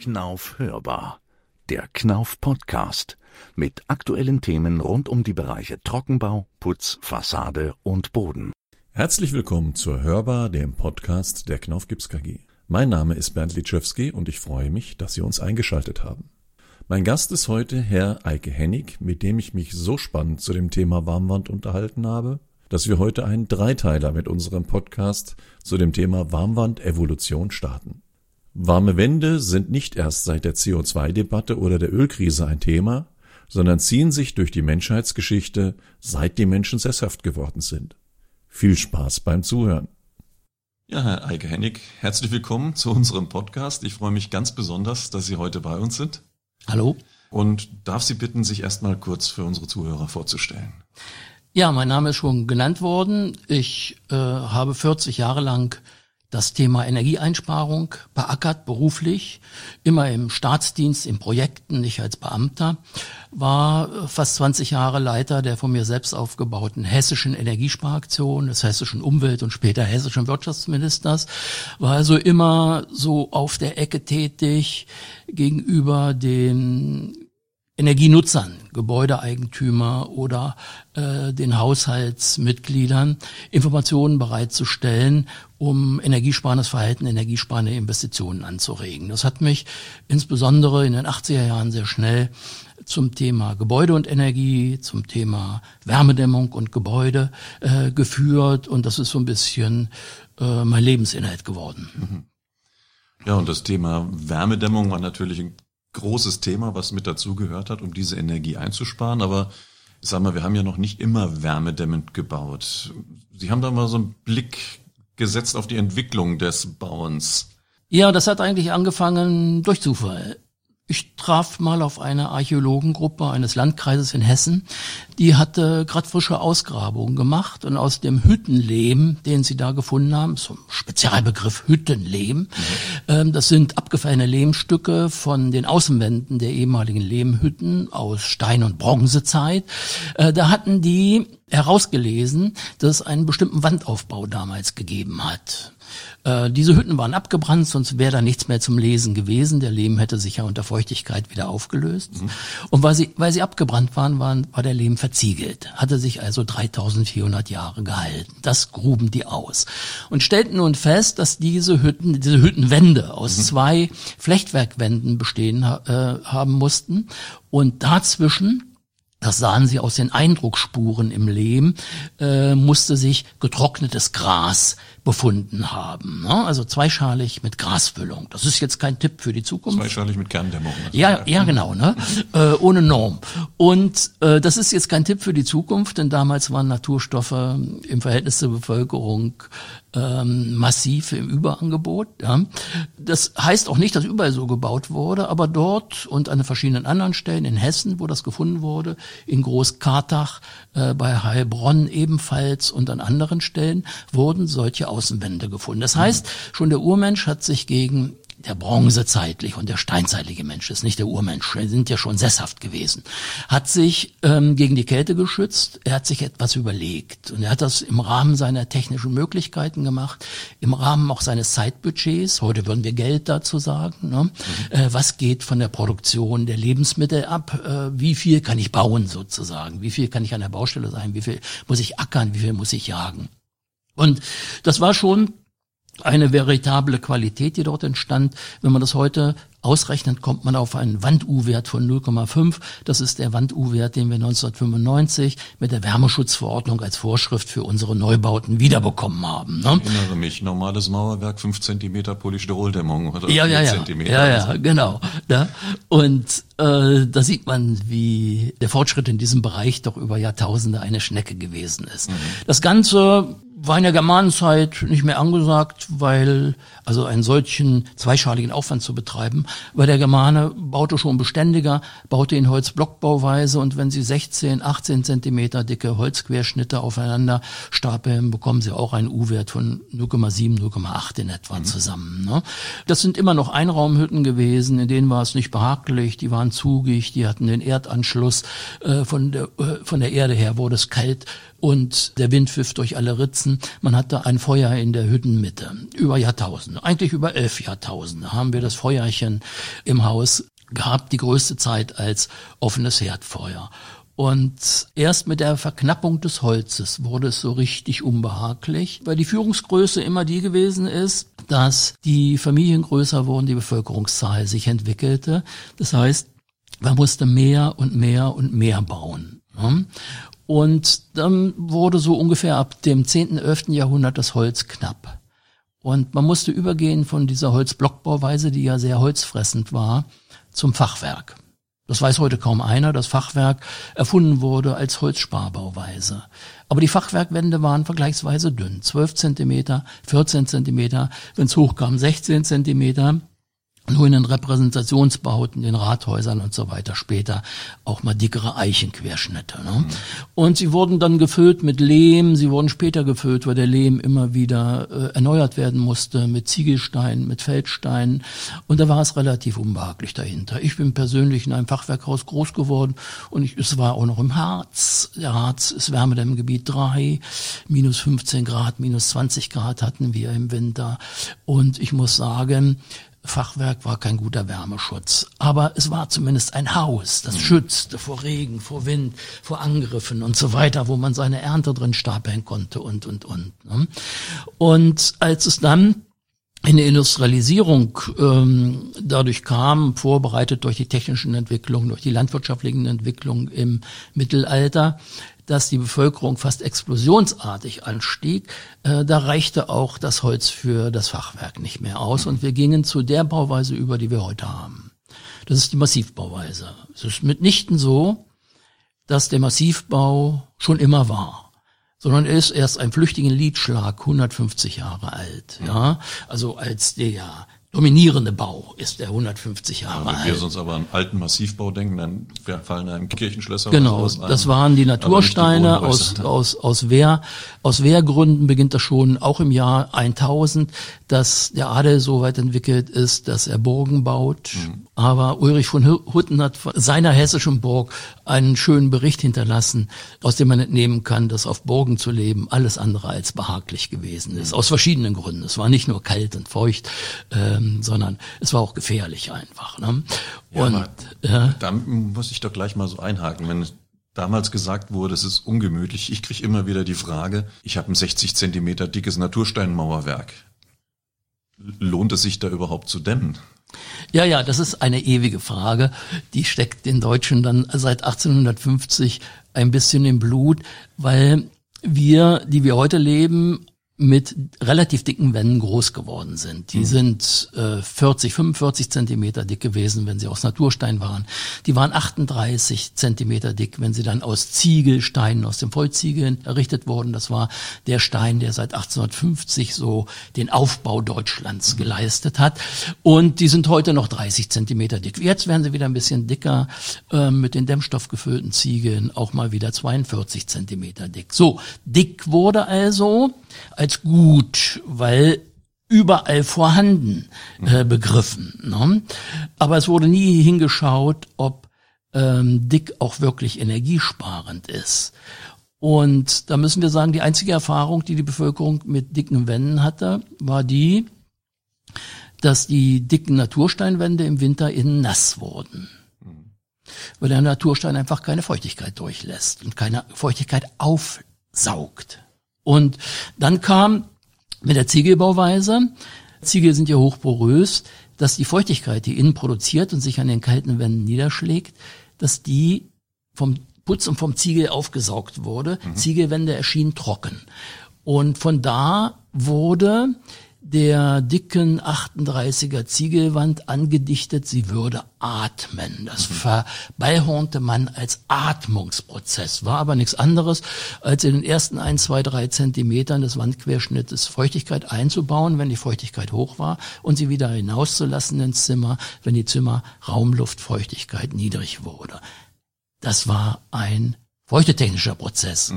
Knauf hörbar. Der Knauf Podcast mit aktuellen Themen rund um die Bereiche Trockenbau, Putz, Fassade und Boden. Herzlich willkommen zur Hörbar, dem Podcast der Knauf Gips KG. Mein Name ist Bernd Litschewski und ich freue mich, dass Sie uns eingeschaltet haben. Mein Gast ist heute Herr Eike Hennig, mit dem ich mich so spannend zu dem Thema Warmwand unterhalten habe, dass wir heute einen Dreiteiler mit unserem Podcast zu dem Thema Warmwand-Evolution starten. Warme Wände sind nicht erst seit der CO2-Debatte oder der Ölkrise ein Thema, sondern ziehen sich durch die Menschheitsgeschichte, seit die Menschen sesshaft geworden sind. Viel Spaß beim Zuhören. Ja, Herr Eike Hennig, herzlich willkommen zu unserem Podcast. Ich freue mich ganz besonders, dass Sie heute bei uns sind. Hallo. Und darf Sie bitten, sich erstmal kurz für unsere Zuhörer vorzustellen. Ja, mein Name ist schon genannt worden. Ich habe 40 Jahre lang das Thema Energieeinsparung beackert, beruflich, immer im Staatsdienst, in Projekten, nicht als Beamter, war fast 20 Jahre Leiter der von mir selbst aufgebauten hessischen Energiesparaktion, des hessischen Umwelt- und später hessischen Wirtschaftsministers, war also immer so auf der Ecke tätig gegenüber den Energienutzern, Gebäudeeigentümer oder den Haushaltsmitgliedern Informationen bereitzustellen, um energiesparendes Verhalten, energiesparende Investitionen anzuregen. Das hat mich insbesondere in den 80er Jahren sehr schnell zum Thema Gebäude und Energie, zum Thema Wärmedämmung und Gebäude geführt, und das ist so ein bisschen mein Lebensinhalt geworden. Ja, und das Thema Wärmedämmung war natürlich ein großes Thema, was mit dazugehört hat, um diese Energie einzusparen. Aber ich sag mal, wir haben ja noch nicht immer wärmedämmend gebaut. Sie haben da mal so einen Blick gesetzt auf die Entwicklung des Bauens. Ja, das hat eigentlich angefangen durch Zufall. Ich traf mal auf eine Archäologengruppe eines Landkreises in Hessen, die hatte gerade frische Ausgrabungen gemacht, und aus dem Hüttenlehm, den sie da gefunden haben, so ein Spezialbegriff Hüttenlehm, das sind abgefallene Lehmstücke von den Außenwänden der ehemaligen Lehmhütten aus Stein- und Bronzezeit. Da hatten die herausgelesen, dass es einen bestimmten Wandaufbau damals gegeben hat. Diese Hütten waren abgebrannt, sonst wäre da nichts mehr zum Lesen gewesen. Der Lehm hätte sich ja unter Feuchtigkeit wieder aufgelöst. Und weil sie abgebrannt waren, war der Lehm verziegelt. Hatte sich also 3400 Jahre gehalten. Das gruben die aus. Und stellten nun fest, dass diese Hüttenwände aus zwei Flechtwerkwänden bestehen haben mussten. Und dazwischen, das sahen sie aus den Eindruckspuren im Lehm, musste sich getrocknetes Gras befunden haben. Also zweischalig mit Grasfüllung. Das ist jetzt kein Tipp für die Zukunft. Zweischalig mit Kerndämmung. Ja, genau, ne? Ohne Norm. Und das ist jetzt kein Tipp für die Zukunft, denn damals waren Naturstoffe im Verhältnis zur Bevölkerung massiv im Überangebot. Ja. Das heißt auch nicht, dass überall so gebaut wurde, aber dort und an verschiedenen anderen Stellen in Hessen, wo das gefunden wurde, in Großkartach, bei Heilbronn ebenfalls und an anderen Stellen, wurden solche Außenwände gefunden. Das heißt, schon der Urmensch hat sich gegen der bronzezeitliche und der steinzeitliche Mensch, ist nicht der Urmensch, wir sind ja schon sesshaft gewesen, hat sich gegen die Kälte geschützt, er hat sich etwas überlegt, und er hat das im Rahmen seiner technischen Möglichkeiten gemacht, im Rahmen auch seines Zeitbudgets, heute würden wir Geld dazu sagen, ne? Was geht von der Produktion der Lebensmittel ab, wie viel kann ich bauen sozusagen, wie viel kann ich an der Baustelle sein, wie viel muss ich ackern, wie viel muss ich jagen. Und das war schon eine veritable Qualität, die dort entstand. Wenn man das heute ausrechnet, kommt man auf einen Wand-U-Wert von 0,5. Das ist der Wand-U-Wert, den wir 1995 mit der Wärmeschutzverordnung als Vorschrift für unsere Neubauten wiederbekommen haben. Ne? Ich erinnere mich, normales Mauerwerk, 5 Zentimeter Polystyroldämmung oder 4 Ja. Zentimeter. Ja, genau. Ja. Und da sieht man, wie der Fortschritt in diesem Bereich doch über Jahrtausende eine Schnecke gewesen ist. Das Ganze war in der Germanenzeit nicht mehr angesagt, weil also einen solchen zweischaligen Aufwand zu betreiben, weil der Germane baute schon beständiger, baute in Holzblockbauweise, und wenn sie 16, 18 Zentimeter dicke Holzquerschnitte aufeinander stapeln, bekommen sie auch einen U-Wert von 0,7, 0,8 in etwa zusammen. Ne? Das sind immer noch Einraumhütten gewesen, in denen war es nicht behaglich, die waren zugig, die hatten den Erdanschluss, von der Erde her wurde es kalt und der Wind pfiff durch alle Ritzen. gewesen. Man hatte ein Feuer in der Hüttenmitte. Über Jahrtausende, eigentlich über 11 Jahrtausende haben wir das Feuerchen im Haus gehabt, die größte Zeit als offenes Herdfeuer. Und erst mit der Verknappung des Holzes wurde es so richtig unbehaglich, weil die Führungsgröße immer die gewesen ist, dass die Familien größer wurden, die Bevölkerungszahl sich entwickelte. Das heißt, man musste mehr und mehr und mehr bauen. Und dann wurde so ungefähr ab dem 10., 11. Jahrhundert das Holz knapp. Und man musste übergehen von dieser Holzblockbauweise, die ja sehr holzfressend war, zum Fachwerk. Das weiß heute kaum einer, dass Fachwerk erfunden wurde als Holzsparbauweise. Aber die Fachwerkwände waren vergleichsweise dünn. 12 Zentimeter, 14 Zentimeter, wenn es hochkam 16 Zentimeter. Nur in den Repräsentationsbauten, den Rathäusern und so weiter später auch mal dickere Eichenquerschnitte. Ne? Und sie wurden dann gefüllt mit Lehm, sie wurden später gefüllt, weil der Lehm immer wieder erneuert werden musste, mit Ziegelsteinen, mit Feldsteinen. Und da war es relativ unbehaglich dahinter. Ich bin persönlich in einem Fachwerkhaus groß geworden und es war auch noch im Harz. Der Harz ist Wärmedämmgebiet 3, minus 15 Grad, minus 20 Grad hatten wir im Winter. Und ich muss sagen, Fachwerk war kein guter Wärmeschutz, aber es war zumindest ein Haus, das schützte vor Regen, vor Wind, vor Angriffen und so weiter, wo man seine Ernte drin stapeln konnte und. Ne? Und als es dann in der Industrialisierung dadurch kam, vorbereitet durch die technischen Entwicklungen, durch die landwirtschaftlichen Entwicklungen im Mittelalter, dass die Bevölkerung fast explosionsartig anstieg, da reichte auch das Holz für das Fachwerk nicht mehr aus und wir gingen zu der Bauweise über, die wir heute haben. Das ist die Massivbauweise. Es ist mitnichten so, dass der Massivbau schon immer war, sondern er ist erst ein flüchtigen Liedschlag 150 Jahre alt. Ja, also als der dominierende Bau ist der 150 Jahre alt. Wenn wir sonst aber an alten Massivbau denken, dann fallen einem Kirchenschlösser genau, oder sowas ein. Das waren die Natursteine aus Wehrgründen beginnt das schon auch im Jahr 1000, dass der Adel so weit entwickelt ist, dass er Burgen baut. Aber Ulrich von Hutten hat von seiner hessischen Burg einen schönen Bericht hinterlassen, aus dem man entnehmen kann, dass auf Burgen zu leben alles andere als behaglich gewesen ist. Aus verschiedenen Gründen. Es war nicht nur kalt und feucht, sondern es war auch gefährlich einfach. Ne? Und da muss ich doch gleich mal so einhaken, wenn damals gesagt wurde, es ist ungemütlich. Ich kriege immer wieder die Frage, ich habe ein 60 Zentimeter dickes Natursteinmauerwerk. Lohnt es sich da überhaupt zu dämmen? Ja, das ist eine ewige Frage. Die steckt den Deutschen dann seit 1850 ein bisschen im Blut, weil wir, die wir heute leben, mit relativ dicken Wänden groß geworden sind. Die sind 40, 45 Zentimeter dick gewesen, wenn sie aus Naturstein waren. Die waren 38 Zentimeter dick, wenn sie dann aus Ziegelsteinen, aus dem Vollziegeln errichtet wurden. Das war der Stein, der seit 1850 so den Aufbau Deutschlands geleistet hat. Und die sind heute noch 30 Zentimeter dick. Jetzt werden sie wieder ein bisschen dicker, mit den dämmstoffgefüllten Ziegeln auch mal wieder 42 Zentimeter dick. So, dick wurde also als gut, weil überall vorhanden begriffen. Ne? Aber es wurde nie hingeschaut, ob dick auch wirklich energiesparend ist. Und da müssen wir sagen, die einzige Erfahrung, die die Bevölkerung mit dicken Wänden hatte, war die, dass die dicken Natursteinwände im Winter innen nass wurden. Weil der Naturstein einfach keine Feuchtigkeit durchlässt und keine Feuchtigkeit aufsaugt. Und dann kam mit der Ziegelbauweise, Ziegel sind ja hochporös, dass die Feuchtigkeit, die innen produziert und sich an den kalten Wänden niederschlägt, dass die vom Putz und vom Ziegel aufgesaugt wurde. Ziegelwände erschienen trocken. Und von da wurde der dicken 38er Ziegelwand angedichtet, sie würde atmen. Das verballhornte man als Atmungsprozess, war aber nichts anderes, als in den ersten 1, 2, 3 Zentimetern des Wandquerschnittes Feuchtigkeit einzubauen, wenn die Feuchtigkeit hoch war, und sie wieder hinauszulassen ins Zimmer, wenn die Zimmerraumluftfeuchtigkeit niedrig wurde. Das war ein feuchtetechnischer Prozess.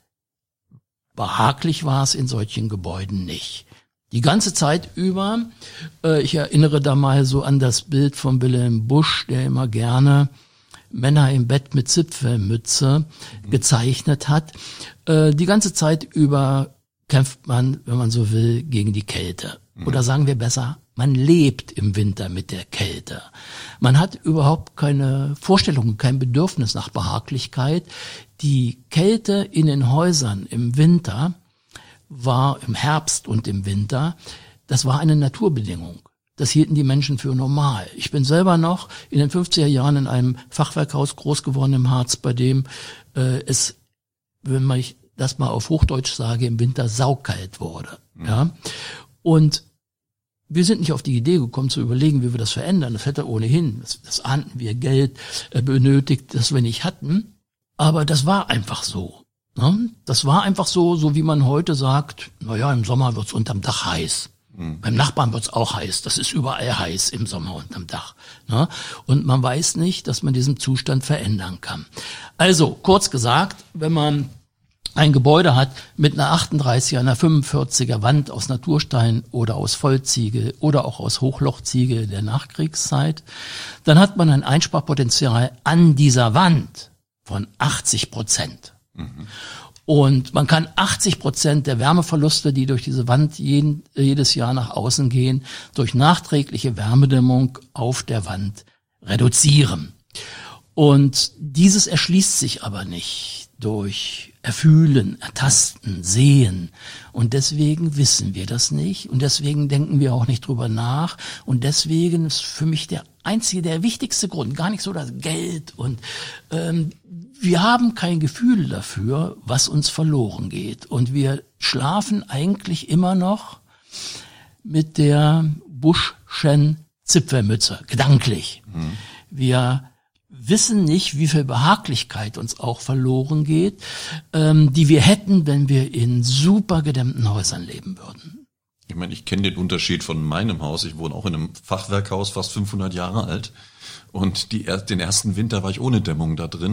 Behaglich war es in solchen Gebäuden nicht. Die ganze Zeit über, ich erinnere da mal so an das Bild von Wilhelm Busch, der immer gerne Männer im Bett mit Zipfelmütze gezeichnet hat. Die ganze Zeit über kämpft man, wenn man so will, gegen die Kälte. Oder sagen wir besser, man lebt im Winter mit der Kälte. Man hat überhaupt keine Vorstellung, kein Bedürfnis nach Behaglichkeit. Die Kälte in den Häusern im Winter war im Herbst und im Winter, das war eine Naturbedingung. Das hielten die Menschen für normal. Ich bin selber noch in den 50er Jahren in einem Fachwerkhaus groß geworden im Harz, bei dem es, wenn man das mal auf Hochdeutsch sage, im Winter saukalt wurde. Ja. Und wir sind nicht auf die Idee gekommen zu überlegen, wie wir das verändern. Das hätte ohnehin, das ahnten wir, Geld benötigt, das wir nicht hatten. Aber das war einfach so. Ne? Das war einfach so wie man heute sagt, naja, im Sommer wird's unterm Dach heiß. Beim Nachbarn wird's auch heiß. Das ist überall heiß im Sommer unterm Dach. Ne? Und man weiß nicht, dass man diesen Zustand verändern kann. Also, kurz gesagt, wenn man ein Gebäude hat mit einer 38er, einer 45er Wand aus Naturstein oder aus Vollziegel oder auch aus Hochlochziegel der Nachkriegszeit, dann hat man ein Einsparpotenzial an dieser Wand von 80%. Und man kann 80% der Wärmeverluste, die durch diese Wand jedes Jahr nach außen gehen, durch nachträgliche Wärmedämmung auf der Wand reduzieren. Und dieses erschließt sich aber nicht durch Erfühlen, Ertasten, Sehen. Und deswegen wissen wir das nicht. Und deswegen denken wir auch nicht drüber nach. Und deswegen ist für mich der wichtigste Grund, gar nicht so das Geld. Und wir haben kein Gefühl dafür, was uns verloren geht. Und wir schlafen eigentlich immer noch mit der Buschschen Zipfelmütze, gedanklich. Wir wissen nicht, wie viel Behaglichkeit uns auch verloren geht, die wir hätten, wenn wir in super gedämmten Häusern leben würden. Ich meine, ich kenne den Unterschied von meinem Haus. Ich wohne auch in einem Fachwerkhaus, fast 500 Jahre alt. Und den ersten Winter war ich ohne Dämmung da drin.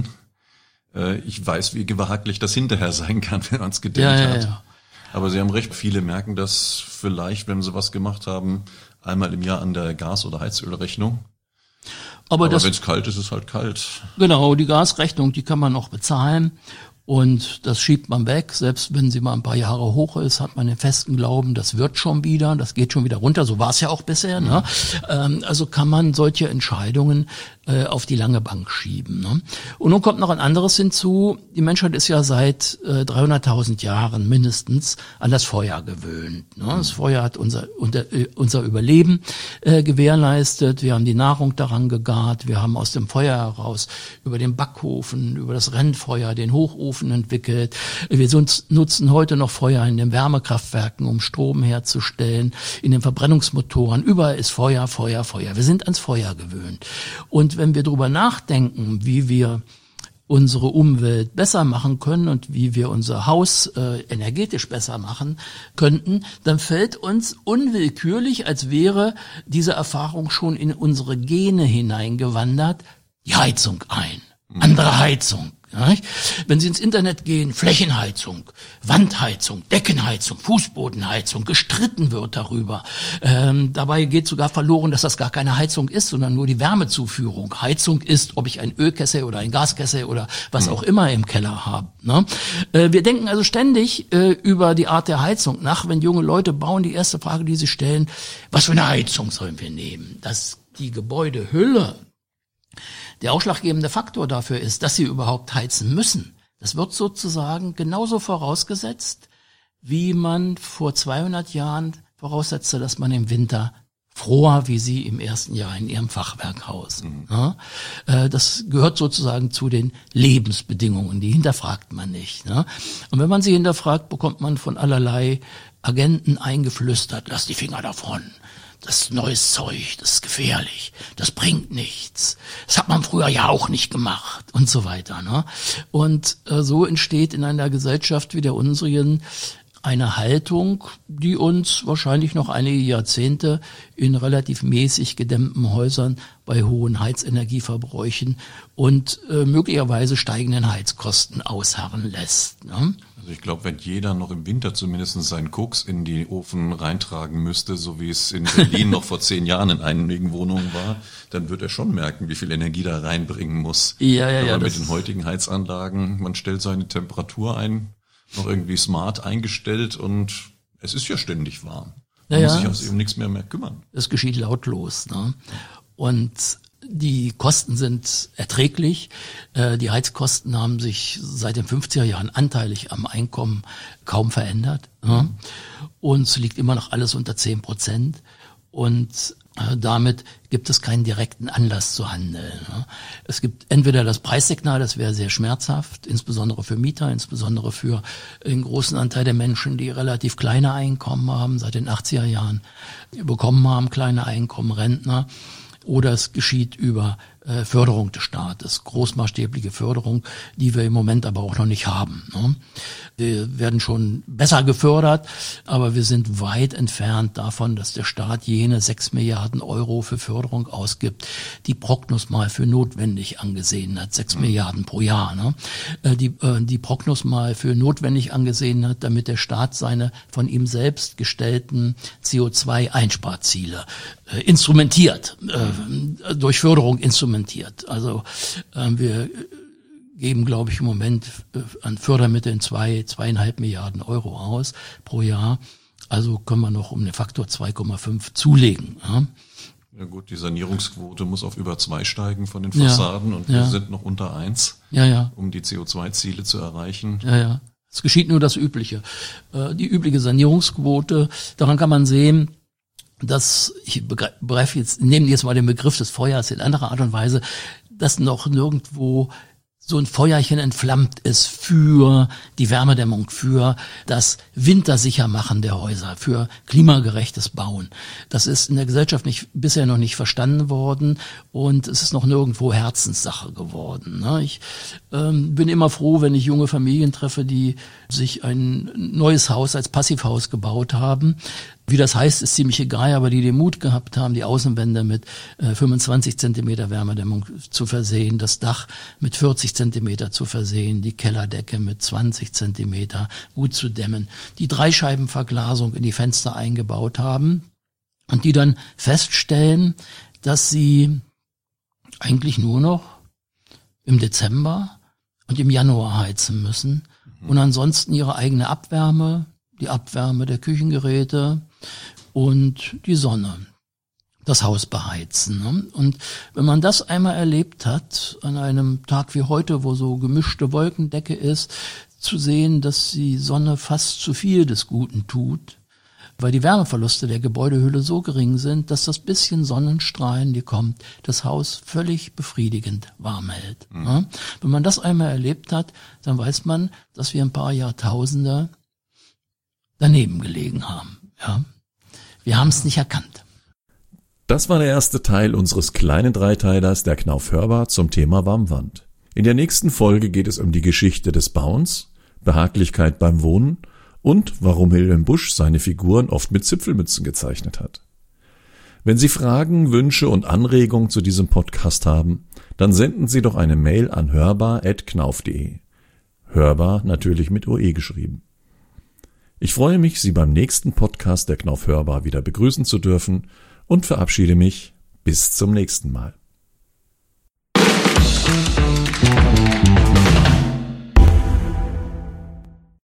Ich weiß, wie behaglich das hinterher sein kann, wenn man es gedämmt hat. Ja. Aber Sie haben recht, viele merken das vielleicht, wenn sie was gemacht haben, einmal im Jahr an der Gas- oder Heizölrechnung. Aber wenn es kalt ist, ist es halt kalt. Genau, die Gasrechnung, die kann man noch bezahlen. Und das schiebt man weg, selbst wenn sie mal ein paar Jahre hoch ist, hat man den festen Glauben, das wird schon wieder, das geht schon wieder runter, so war es ja auch bisher. Ne? Also kann man solche Entscheidungen auf die lange Bank schieben. Ne? Und nun kommt noch ein anderes hinzu, die Menschheit ist ja seit 300.000 Jahren mindestens an das Feuer gewöhnt. Ne? Das Feuer hat unser Überleben gewährleistet, wir haben die Nahrung daran gegart, wir haben aus dem Feuer heraus über den Backofen, über das Rennfeuer, den Hochofen entwickelt. Wir nutzen heute noch Feuer in den Wärmekraftwerken, um Strom herzustellen, in den Verbrennungsmotoren. Überall ist Feuer, Feuer, Feuer. Wir sind ans Feuer gewöhnt. Und wenn wir darüber nachdenken, wie wir unsere Umwelt besser machen können und wie wir unser Haus energetisch besser machen könnten, dann fällt uns unwillkürlich, als wäre diese Erfahrung schon in unsere Gene hineingewandert, die Heizung ein. Andere Heizung. Wenn Sie ins Internet gehen, Flächenheizung, Wandheizung, Deckenheizung, Fußbodenheizung, gestritten wird darüber. Dabei geht sogar verloren, dass das gar keine Heizung ist, sondern nur die Wärmezuführung. Heizung ist, ob ich ein Ölkessel oder ein Gaskessel oder was auch immer im Keller habe. Ne? Wir denken also ständig über die Art der Heizung nach. Wenn junge Leute bauen, die erste Frage, die sie stellen, was für eine Heizung sollen wir nehmen? Dass die Gebäudehülle der ausschlaggebende Faktor dafür ist, dass sie überhaupt heizen müssen. Das wird sozusagen genauso vorausgesetzt, wie man vor 200 Jahren voraussetzte, dass man im Winter fror, wie Sie im ersten Jahr in Ihrem Fachwerkhaus. Ja, das gehört sozusagen zu den Lebensbedingungen, die hinterfragt man nicht. Ne? Und wenn man sie hinterfragt, bekommt man von allerlei Agenten eingeflüstert, lass die Finger davon. Das ist neues Zeug, das ist gefährlich, das bringt nichts. Das hat man früher ja auch nicht gemacht und so weiter. Ne? Und so entsteht in einer Gesellschaft wie der unsrigen eine Haltung, die uns wahrscheinlich noch einige Jahrzehnte in relativ mäßig gedämmten Häusern bei hohen Heizenergieverbräuchen und möglicherweise steigenden Heizkosten ausharren lässt. Ne? Also ich glaube, wenn jeder noch im Winter zumindest seinen Koks in die Ofen reintragen müsste, so wie es in Berlin noch vor 10 Jahren in einigen Wohnungen war, dann wird er schon merken, wie viel Energie da reinbringen muss. Ja. Aber mit den heutigen Heizanlagen, man stellt seine Temperatur ein, noch irgendwie smart eingestellt und es ist ja ständig warm. Ja, Man muss sich aus eben nichts mehr kümmern. Es geschieht lautlos. Ne? Und die Kosten sind erträglich. Die Heizkosten haben sich seit den 50er Jahren anteilig am Einkommen kaum verändert. Ne? Und es liegt immer noch alles unter 10%. Und damit gibt es keinen direkten Anlass zu handeln. Ne? Es gibt entweder das Preissignal, das wäre sehr schmerzhaft, insbesondere für Mieter, insbesondere für den großen Anteil der Menschen, die relativ kleine Einkommen haben, seit den 80er Jahren bekommen haben, kleine Einkommen, Rentner. Oder es geschieht über Förderung des Staates, großmaßstäbliche Förderung, die wir im Moment aber auch noch nicht haben. Ne? Wir werden schon besser gefördert, aber wir sind weit entfernt davon, dass der Staat jene 6 Milliarden Euro für Förderung ausgibt, die Prognos mal für notwendig angesehen hat, 6 Milliarden pro Jahr. Ne? Die Prognos mal für notwendig angesehen hat, damit der Staat seine von ihm selbst gestellten CO2-Einsparziele instrumentiert, durch Förderung instrumentiert. Also wir geben, glaube ich, im Moment an Fördermitteln 2,5 Milliarden Euro aus pro Jahr. Also können wir noch um den Faktor 2,5 zulegen. Ja? Ja gut, die Sanierungsquote muss auf über 2 steigen von den Fassaden und wir sind noch unter 1, um die CO2-Ziele zu erreichen. Ja. Es geschieht nur das Übliche. Die übliche Sanierungsquote, daran kann man sehen, dass, nehmen jetzt mal den Begriff des Feuers in anderer Art und Weise, dass noch nirgendwo so ein Feuerchen entflammt ist für die Wärmedämmung, für das Wintersichermachen der Häuser, für klimagerechtes Bauen. Das ist in der Gesellschaft bisher noch nicht verstanden worden und es ist noch nirgendwo Herzenssache geworden. Ich bin immer froh, wenn ich junge Familien treffe, die sich ein neues Haus als Passivhaus gebaut haben. Wie das heißt, ist ziemlich egal, aber die den Mut gehabt haben, die Außenwände mit 25 Zentimeter Wärmedämmung zu versehen, das Dach mit 40 Zentimeter zu versehen, die Kellerdecke mit 20 Zentimeter gut zu dämmen, die Dreischeibenverglasung in die Fenster eingebaut haben und die dann feststellen, dass sie eigentlich nur noch im Dezember und im Januar heizen müssen und ansonsten ihre eigene Abwärme, die Abwärme der Küchengeräte und die Sonne, das Haus beheizen. Ne? Und wenn man das einmal erlebt hat, an einem Tag wie heute, wo so gemischte Wolkendecke ist, zu sehen, dass die Sonne fast zu viel des Guten tut, weil die Wärmeverluste der Gebäudehülle so gering sind, dass das bisschen Sonnenstrahlen, die kommt, das Haus völlig befriedigend warm hält. Ne? Wenn man das einmal erlebt hat, dann weiß man, dass wir ein paar Jahrtausende daneben gelegen haben. Ja. Wir haben es nicht erkannt. Das war der erste Teil unseres kleinen Dreiteilers der Knauf hörbar zum Thema Warmwand. In der nächsten Folge geht es um die Geschichte des Bauens, Behaglichkeit beim Wohnen und warum Wilhelm Busch seine Figuren oft mit Zipfelmützen gezeichnet hat. Wenn Sie Fragen, Wünsche und Anregungen zu diesem Podcast haben, dann senden Sie doch eine Mail an hörbar@knauf.de. Hörbar natürlich mit OE geschrieben. Ich freue mich, Sie beim nächsten Podcast der Knauf hörbar wieder begrüßen zu dürfen und verabschiede mich bis zum nächsten Mal.